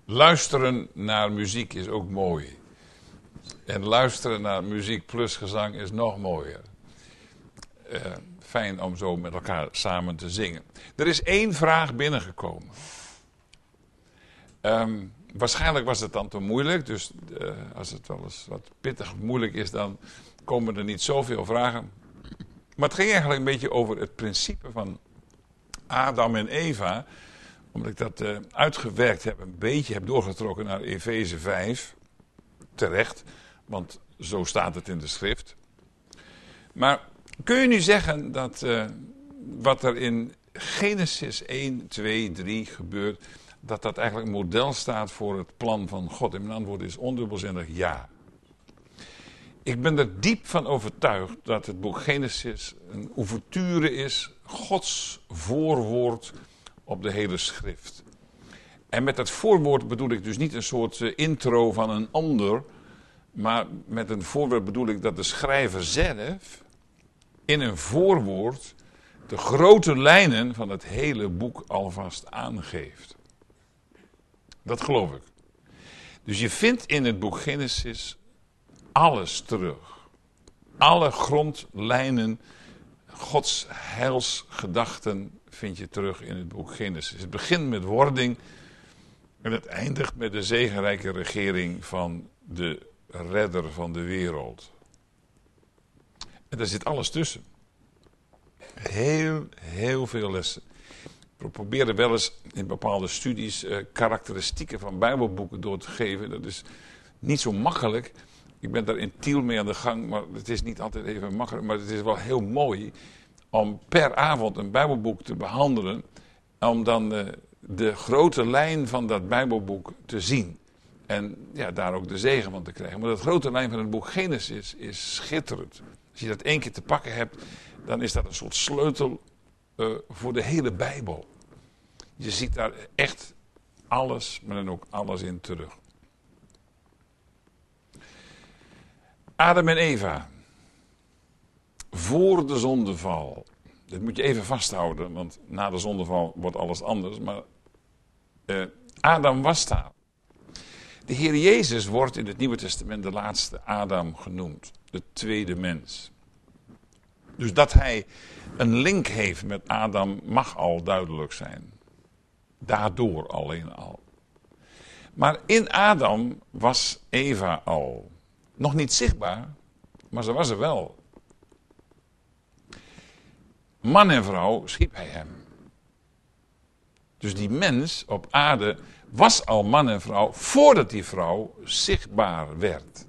Luisteren naar muziek is ook mooi. En luisteren naar muziek plus gezang is nog mooier. Fijn om zo met elkaar samen te zingen. Er is 1 vraag binnengekomen. Waarschijnlijk was het dan te moeilijk. Dus als het wel eens wat pittig of moeilijk is, dan komen er niet zoveel vragen. Maar het ging eigenlijk een beetje over het principe van Adam en Eva. Omdat ik dat uitgewerkt heb, een beetje heb doorgetrokken naar Efeze 5. Terecht, want zo staat het in de schrift. Maar kun je nu zeggen dat wat er in Genesis 1, 2, 3 gebeurt, dat dat eigenlijk model staat voor het plan van God? En mijn antwoord is ondubbelzinnig ja. Ik ben er diep van overtuigd dat het boek Genesis een ouverture is, Gods voorwoord op de hele schrift. En met dat voorwoord bedoel ik dus niet een soort intro van een ander, maar met een voorwoord bedoel ik dat de schrijver zelf in een voorwoord de grote lijnen van het hele boek alvast aangeeft. Dat geloof ik. Dus je vindt in het boek Genesis alles terug. Alle grondlijnen, Gods heilsgedachten vind je terug in het boek Genesis. Het begint met wording en het eindigt met de zegenrijke regering van de redder van de wereld. En daar zit alles tussen. Heel veel lessen. We proberen wel eens in bepaalde studies karakteristieken van Bijbelboeken door te geven. Dat is niet zo makkelijk. Ik ben daar in Tiel mee aan de gang, maar het is niet altijd even makkelijk. Maar het is wel heel mooi om per avond een Bijbelboek te behandelen. Om dan de grote lijn van dat Bijbelboek te zien. En ja, daar ook de zegen van te krijgen. Maar dat grote lijn van het boek Genesis is schitterend. Als je dat 1 keer te pakken hebt, dan is dat een soort sleutel voor de hele Bijbel. Je ziet daar echt alles, maar dan ook alles in terug. Adam en Eva. Voor de zondeval. Dit moet je even vasthouden, want na de zondeval wordt alles anders. Maar Adam was daar. De Heer Jezus wordt in het Nieuwe Testament de laatste Adam genoemd. De tweede mens. Dus dat hij een link heeft met Adam mag al duidelijk zijn. Daardoor alleen al. Maar in Adam was Eva al. Nog niet zichtbaar, maar ze was er wel. Man en vrouw schiep hij hem. Dus die mens op aarde was al man en vrouw voordat die vrouw zichtbaar werd.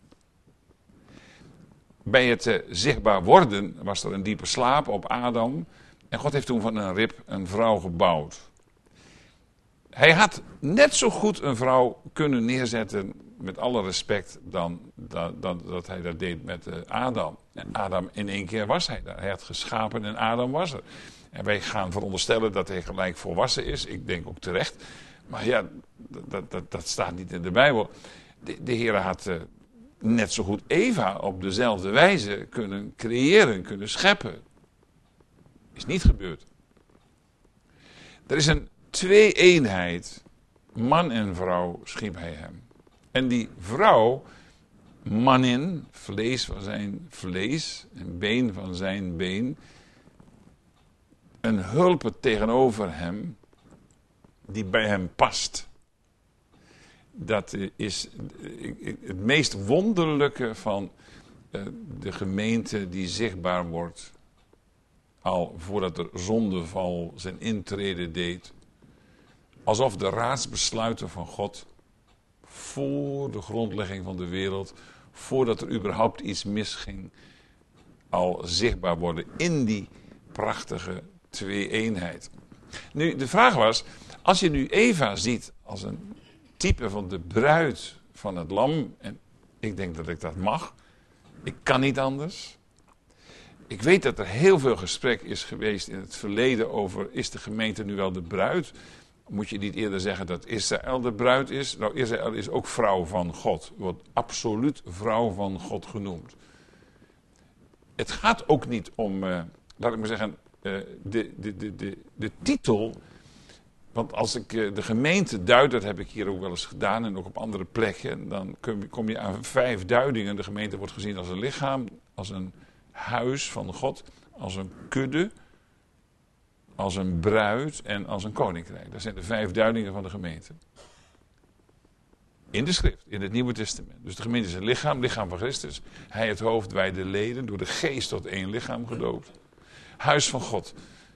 Bij het zichtbaar worden was er een diepe slaap op Adam. En God heeft toen van een rib een vrouw gebouwd. Hij had net zo goed een vrouw kunnen neerzetten, met alle respect, dan dat hij dat deed met Adam. En Adam in 1 keer was hij daar. Hij had geschapen en Adam was er. En wij gaan veronderstellen dat hij gelijk volwassen is. Ik denk ook terecht. Maar ja, dat staat niet in de Bijbel. De Heer had net zo goed Eva op dezelfde wijze kunnen creëren, kunnen scheppen. Is niet gebeurd. Er is een twee-eenheid. Man en vrouw schiep hij hem. En die vrouw, manin, vlees van zijn vlees, een been van zijn been, een hulpe tegenover hem, die bij hem past. Dat is het meest wonderlijke van de gemeente die zichtbaar wordt, al voordat de zondeval zijn intrede deed. Alsof de raadsbesluiten van God voor de grondlegging van de wereld, voordat er überhaupt iets misging, al zichtbaar worden in die prachtige twee-eenheid. Nu, de vraag was, als je nu Eva ziet als een type van de bruid van het lam, en ik denk dat ik dat mag, ik kan niet anders. Ik weet dat er heel veel gesprek is geweest in het verleden over, is de gemeente nu wel de bruid? Moet je niet eerder zeggen dat Israël de bruid is? Nou, Israël is ook vrouw van God. Wordt absoluut vrouw van God genoemd. Het gaat ook niet om, laat ik maar zeggen, de titel Want als ik de gemeente duid, dat heb ik hier ook wel eens gedaan en ook op andere plekken, dan kom je aan 5 duidingen. De gemeente wordt gezien als een lichaam, als een huis van God, als een kudde, als een bruid en als een koninkrijk. Dat zijn de 5 duidingen van de gemeente. In de schrift, in het Nieuwe Testament. Dus de gemeente is een lichaam van Christus. Hij het hoofd, wij de leden, door de geest tot 1 lichaam gedoopt. Huis van God,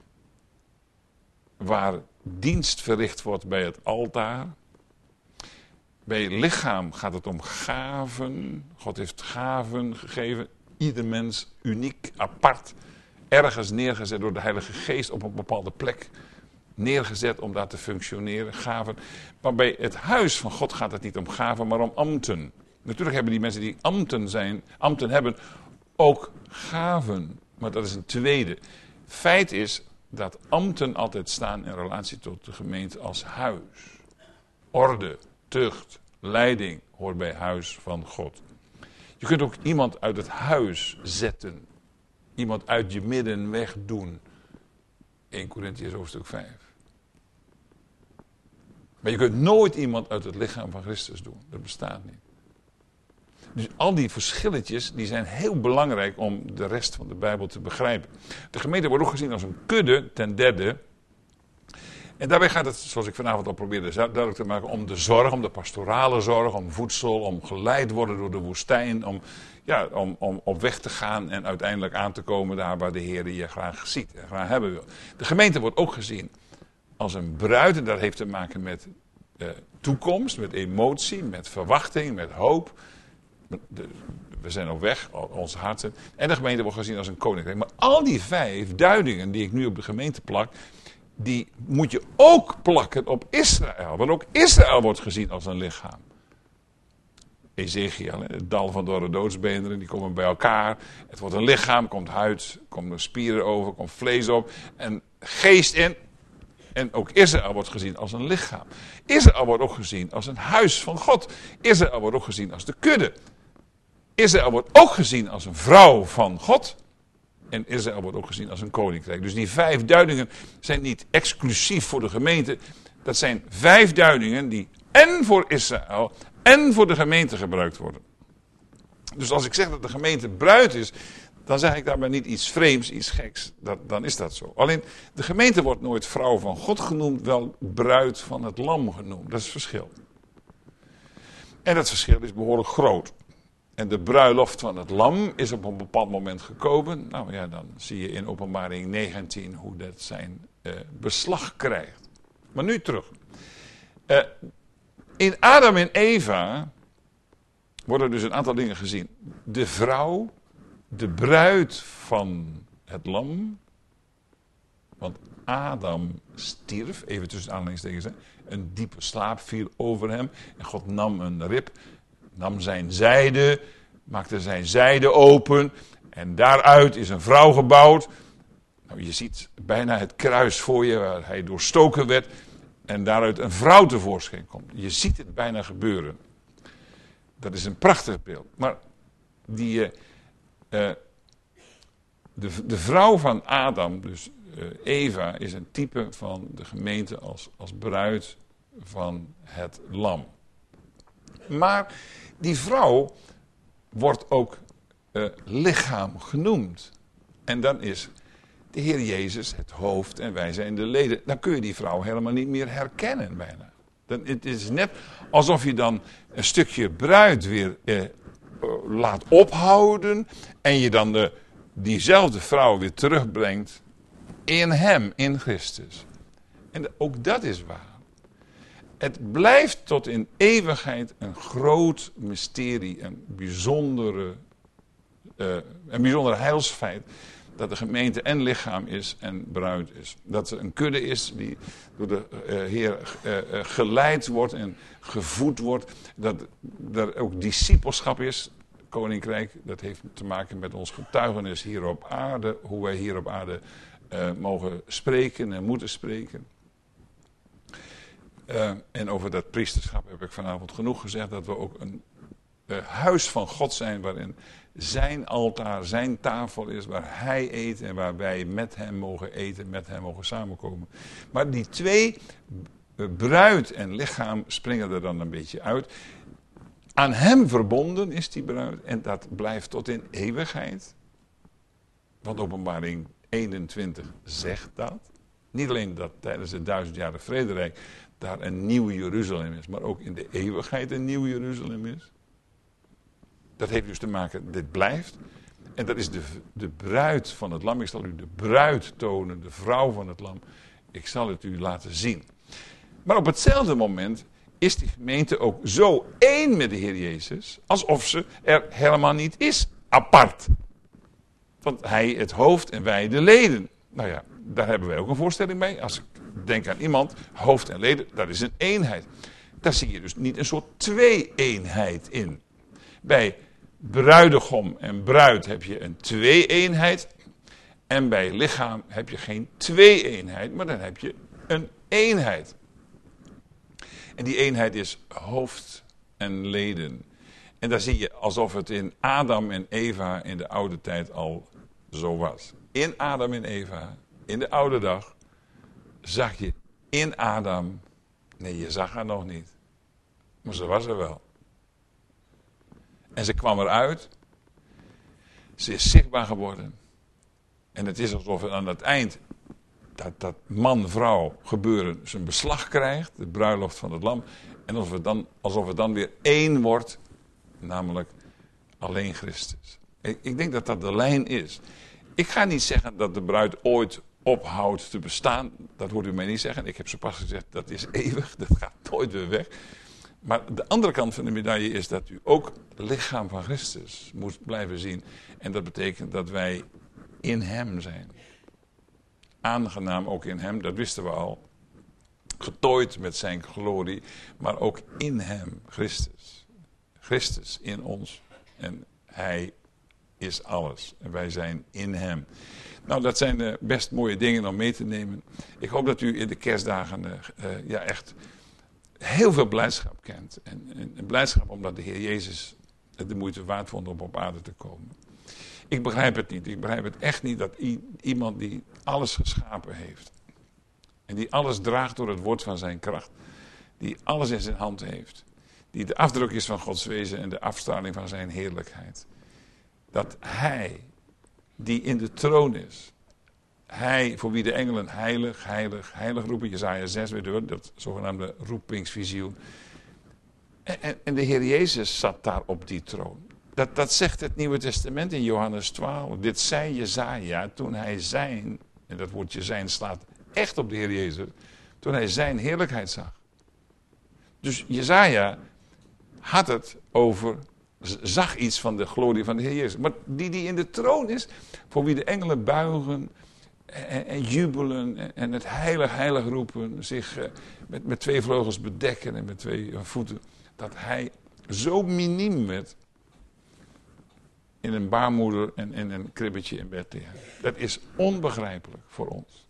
waar dienst verricht wordt bij het altaar. Bij het lichaam gaat het om gaven. God heeft gaven gegeven. Ieder mens uniek, apart, ergens neergezet door de Heilige Geest op een bepaalde plek. Neergezet om daar te functioneren, gaven. Maar bij het huis van God gaat het niet om gaven, maar om ambten. Natuurlijk hebben die mensen die ambten hebben, ook gaven. Maar dat is een tweede. Feit is dat ambten altijd staan in relatie tot de gemeente als huis. Orde, tucht, leiding hoort bij huis van God. Je kunt ook iemand uit het huis zetten. Iemand uit je midden wegdoen. 1 Korintiërs hoofdstuk 5. Maar je kunt nooit iemand uit het lichaam van Christus doen. Dat bestaat niet. Dus al die verschilletjes die zijn heel belangrijk om de rest van de Bijbel te begrijpen. De gemeente wordt ook gezien als een kudde, ten derde. En daarbij gaat het, zoals ik vanavond al probeerde duidelijk te maken, om de zorg, om de pastorale zorg, om voedsel, om geleid worden door de woestijn, om op weg te gaan en uiteindelijk aan te komen daar waar de Heer je graag ziet en graag hebben wil. De gemeente wordt ook gezien als een bruid en dat heeft te maken met toekomst, met emotie, met verwachting, met hoop. We zijn op weg, ons harten. En de gemeente wordt gezien als een koninkrijk. Maar al die 5 duidingen die ik nu op de gemeente plak, die moet je ook plakken op Israël. Want ook Israël wordt gezien als een lichaam. Ezekiel, het dal van dorre doodsbeenderen, die komen bij elkaar. Het wordt een lichaam, komt huid, komen spieren over, komt vlees op en geest in. En ook Israël wordt gezien als een lichaam. Israël wordt ook gezien als een huis van God. Israël wordt ook gezien als de kudde. Israël wordt ook gezien als een vrouw van God. En Israël wordt ook gezien als een koninkrijk. Dus die 5 duidingen zijn niet exclusief voor de gemeente. Dat zijn 5 duidingen die en voor Israël en voor de gemeente gebruikt worden. Dus als ik zeg dat de gemeente bruid is, dan zeg ik daarbij niet iets vreemds, iets geks. Dan is dat zo. Alleen, de gemeente wordt nooit vrouw van God genoemd, wel bruid van het lam genoemd. Dat is het verschil. En dat verschil is behoorlijk groot. En de bruiloft van het lam is op een bepaald moment gekomen. Nou ja, dan zie je in Openbaring 19 hoe dat zijn beslag krijgt. Maar nu terug. In Adam en Eva worden dus een aantal dingen gezien. De vrouw, de bruid van het lam. Want Adam stierf, even tussen aanhalingstekens, een diepe slaap viel over hem. En God nam een rib, nam zijn zijde, maakte zijn zijde open. En daaruit is een vrouw gebouwd. Nou, je ziet bijna het kruis voor je waar hij doorstoken werd. En daaruit een vrouw tevoorschijn komt. Je ziet het bijna gebeuren. Dat is een prachtig beeld. Maar de vrouw van Adam, dus Eva, is een type van de gemeente als bruid van het lam. Maar die vrouw wordt ook lichaam genoemd. En dan is de Heer Jezus het hoofd en wij zijn de leden. Dan kun je die vrouw helemaal niet meer herkennen bijna. Het is net alsof je dan een stukje bruid weer laat ophouden. En je dan diezelfde vrouw weer terugbrengt in hem, in Christus. En ook dat is waar. Het blijft tot in eeuwigheid een groot mysterie, een bijzondere heilsfeit. Dat de gemeente en lichaam is en bruid is. Dat er een kudde is die door de Heer geleid wordt en gevoed wordt. Dat er ook discipelschap is. Koninkrijk, dat heeft te maken met ons getuigenis hier op aarde. Hoe wij hier op aarde mogen spreken en moeten spreken. En over dat priesterschap heb ik vanavond genoeg gezegd. Dat we ook een huis van God zijn, waarin zijn altaar, zijn tafel is, waar hij eet en waar wij met hem mogen eten, met hem mogen samenkomen. Maar die twee, bruid en lichaam, springen er dan een beetje uit. Aan hem verbonden is die bruid en dat blijft tot in eeuwigheid. Want Openbaring 21 zegt dat. Niet alleen dat tijdens het 1000-jarige vrederijk daar een nieuw Jeruzalem is, maar ook in de eeuwigheid een nieuw Jeruzalem is. Dat heeft dus te maken, dit blijft. En dat is de bruid van het lam. Ik zal u de bruid tonen, de vrouw van het lam. Ik zal het u laten zien. Maar op hetzelfde moment is die gemeente ook zo één met de Heer Jezus, alsof ze er helemaal niet is, apart. Want hij het hoofd en wij de leden. Nou ja, daar hebben wij ook een voorstelling mee. Als ik denk aan iemand, hoofd en leden, dat is een eenheid. Daar zie je dus niet een soort twee-eenheid in. Bij bruidegom en bruid heb je een twee-eenheid. En bij lichaam heb je geen twee-eenheid, maar dan heb je een eenheid. En die eenheid is hoofd en leden. En daar zie je alsof het in Adam en Eva in de oude tijd al zo was. In Adam en Eva, in de oude dag, zag je in Adam. Nee, je zag haar nog niet. Maar ze was er wel. En ze kwam eruit. Ze is zichtbaar geworden. En het is alsof het aan het eind dat man-vrouw gebeuren zijn beslag krijgt. De bruiloft van het lam. En alsof het dan weer één wordt. Namelijk alleen Christus. Ik denk dat dat de lijn is. Ik ga niet zeggen dat de bruid ooit ophoudt te bestaan. Dat hoort u mij niet zeggen. Ik heb zo pas gezegd, dat is eeuwig. Dat gaat nooit weer weg. Maar de andere kant van de medaille is dat u ook het lichaam van Christus moet blijven zien. En dat betekent dat wij in hem zijn. Aangenaam ook in hem, dat wisten we al. Getooid met zijn glorie, maar ook in hem, Christus. Christus in ons. En hij is alles. En wij zijn in hem. Nou, dat zijn best mooie dingen om mee te nemen. Ik hoop dat u in de kerstdagen echt heel veel blijdschap kent. En blijdschap omdat de Heer Jezus het de moeite waard vond om op aarde te komen. Ik begrijp het niet. Ik begrijp het echt niet dat iemand die alles geschapen heeft. En die alles draagt door het woord van zijn kracht. Die alles in zijn hand heeft. Die de afdruk is van Gods wezen en de afstraling van zijn heerlijkheid. Dat hij, die in de troon is. Hij, voor wie de engelen heilig, heilig, heilig roepen. Jesaja 6, weet u, dat zogenaamde roepingsvisioen. En de Heer Jezus zat daar op die troon. Dat zegt het Nieuwe Testament in Johannes 12. Dit zei Jesaja toen hij zijn, en dat woordje zijn slaat echt op de Heer Jezus, toen hij zijn heerlijkheid zag. Dus Jesaja had het over, zag iets van de glorie van de Heer Jezus. Maar die in de troon is, voor wie de engelen buigen en jubelen en het heilig, heilig roepen, zich met twee vleugels bedekken en met twee voeten, dat hij zo miniem werd in een baarmoeder en in een kribbetje in Bethlehem. Dat is onbegrijpelijk voor ons.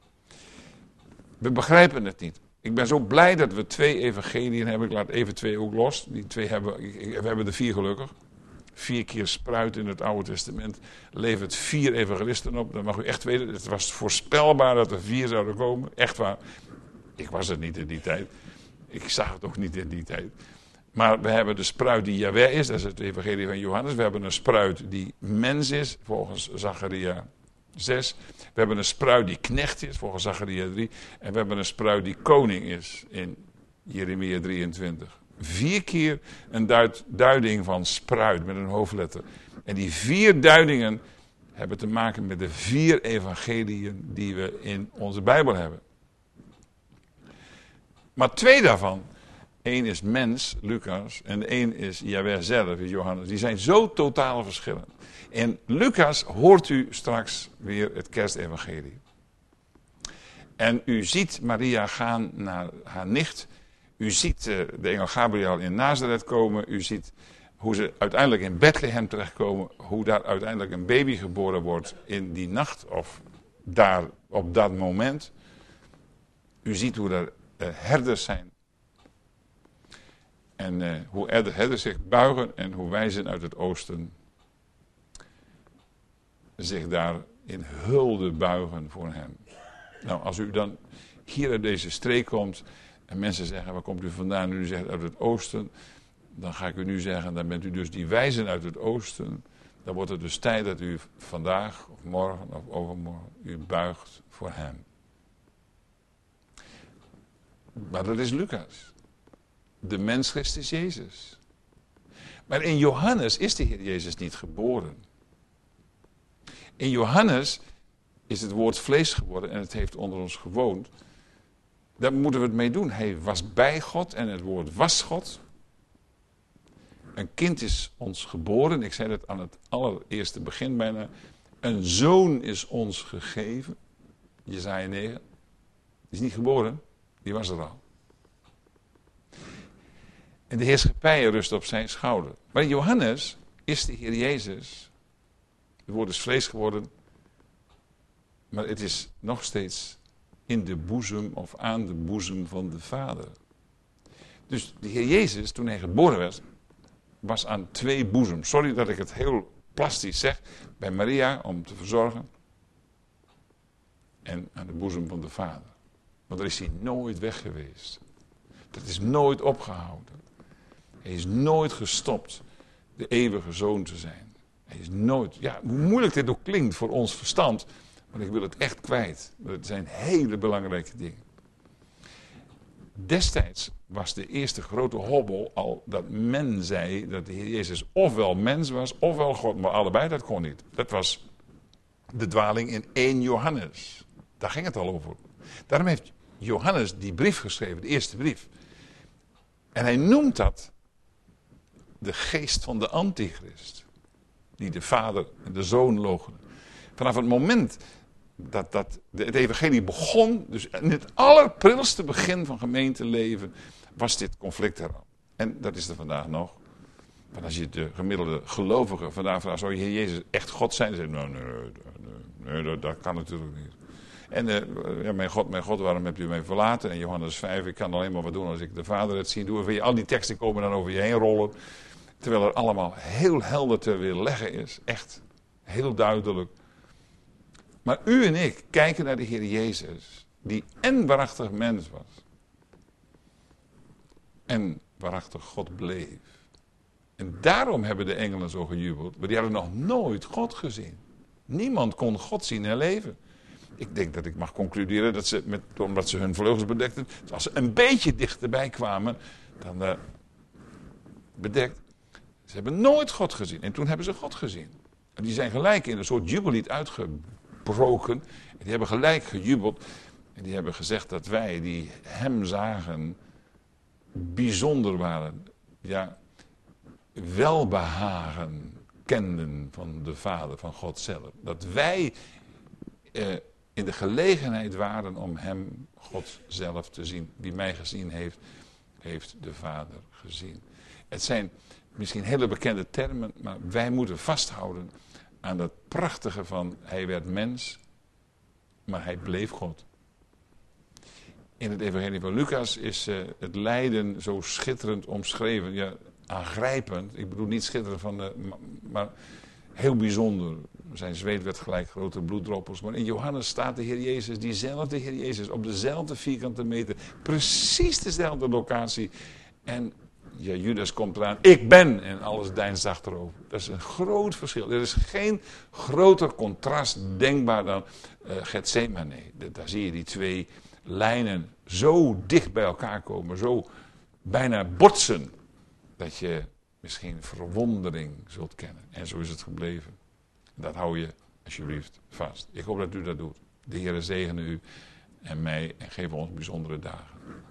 We begrijpen het niet. Ik ben zo blij dat we 2 evangeliën hebben. Ik laat even 2 ook los. Die 2 we hebben er 4 gelukkig. 4 keer spruit in het Oude Testament. Levert 4 evangelisten op. Dan mag u echt weten, het was voorspelbaar dat er 4 zouden komen. Echt waar. Ik was het niet in die tijd. Ik zag het ook niet in die tijd. Maar we hebben de spruit die Jahweh is, dat is het evangelie van Johannes. We hebben een spruit die mens is, volgens Zacharia 6. We hebben een spruit die knecht is, volgens Zacharia 3. En we hebben een spruit die koning is, in Jeremia 23. 4 keer een duiding van spruit, met een hoofdletter. En die 4 duidingen hebben te maken met de 4 evangeliën die we in onze Bijbel hebben. Maar 2 daarvan, 1 is mens, Lucas, en 1 is Jahweh zelf, is Johannes. Die zijn zo totaal verschillend. In Lucas hoort u straks weer het kerstevangelie. En u ziet Maria gaan naar haar nicht. U ziet de engel Gabriel in Nazareth komen. U ziet hoe ze uiteindelijk in Bethlehem terechtkomen. Hoe daar uiteindelijk een baby geboren wordt in die nacht of daar op dat moment. U ziet hoe er herders zijn. En hoe de herders zich buigen en hoe wijzen uit het oosten zich daar in hulde buigen voor hem. Nou, als u dan hier uit deze streek komt en mensen zeggen, waar komt u vandaan? En u zegt uit het oosten, dan ga ik u nu zeggen, dan bent u dus die wijzen uit het oosten. Dan wordt het dus tijd dat u vandaag of morgen of overmorgen u buigt voor hem. Maar dat is Lucas. De mens Christus Jezus. Maar in Johannes is de Heer Jezus niet geboren. In Johannes is het woord vlees geworden en het heeft onder ons gewoond. Daar moeten we het mee doen. Hij was bij God en het woord was God. Een kind is ons geboren. Ik zei dat aan het allereerste begin bijna. Een zoon is ons gegeven. Jesaja 9. Die is niet geboren. Die was er al. En de heerschappij rust op zijn schouder. Maar in Johannes is de Heer Jezus. Het woord is vlees geworden. Maar het is nog steeds in de boezem of aan de boezem van de Vader. Dus de Heer Jezus, toen hij geboren werd, was aan twee boezems. Sorry dat ik het heel plastisch zeg. Bij Maria om te verzorgen. En aan de boezem van de Vader. Want daar is hij nooit weg geweest. Dat is nooit opgehouden. Hij is nooit gestopt de eeuwige zoon te zijn. Hij is nooit, ja, hoe moeilijk dit ook klinkt voor ons verstand, maar ik wil het echt kwijt. Het zijn hele belangrijke dingen. Destijds was de eerste grote hobbel al dat men zei dat de Heer Jezus ofwel mens was, ofwel God. Maar allebei dat kon niet. Dat was de dwaling in 1 Johannes. Daar ging het al over. Daarom heeft Johannes die brief geschreven, de eerste brief. En hij noemt dat de geest van de antichrist. Die de vader en de zoon loochenen. Vanaf het moment dat het evangelie begon, dus in het allerprilste begin van gemeenteleven, was dit conflict er al. En dat is er vandaag nog. Want als je de gemiddelde gelovige vandaag vraagt, zou je Heer Jezus echt God zijn? Dan zeg je, nee, dat kan natuurlijk niet. En ja, mijn God, waarom hebt u mij verlaten? En Johannes 5, ik kan alleen maar wat doen als ik de Vader het zie doen. Al die teksten komen dan over je heen rollen. Terwijl er allemaal heel helder te weerleggen is. Echt heel duidelijk. Maar u en ik kijken naar de Heer Jezus. Die en waarachtig mens was. En waarachtig God bleef. En daarom hebben de engelen zo gejubeld. Want die hadden nog nooit God gezien. Niemand kon God zien en leven. Ik denk dat ik mag concluderen dat ze, omdat ze hun vleugels bedekten, als ze een beetje dichterbij kwamen, dan bedekt. Ze hebben nooit God gezien. En toen hebben ze God gezien. En die zijn gelijk in een soort jubellied uitgebroken. En die hebben gelijk gejubeld. En die hebben gezegd dat wij die hem zagen, bijzonder waren. Ja, welbehagen kenden van de Vader, van God zelf. Dat wij in de gelegenheid waren om hem, God zelf, te zien. Wie mij gezien heeft, heeft de Vader gezien. Het zijn misschien hele bekende termen, maar wij moeten vasthouden aan dat prachtige van hij werd mens, maar hij bleef God. In het evangelie van Lucas is het lijden zo schitterend omschreven. Ja, aangrijpend. Ik bedoel niet schitterend maar heel bijzonder. Zijn zweet werd gelijk grote bloeddroppels. Maar in Johannes staat de Heer Jezus, diezelfde Heer Jezus, op dezelfde vierkante meter. Precies dezelfde locatie. En ja, Judas komt eraan. Ik ben. En alles deinst achterover. Dat is een groot verschil. Er is geen groter contrast denkbaar dan Getsemane. Daar zie je die twee lijnen zo dicht bij elkaar komen. Zo bijna botsen. Dat je misschien verwondering zult kennen. En zo is het gebleven. Dat hou je alsjeblieft vast. Ik hoop dat u dat doet. De Heer zegene u en mij en geef ons bijzondere dagen.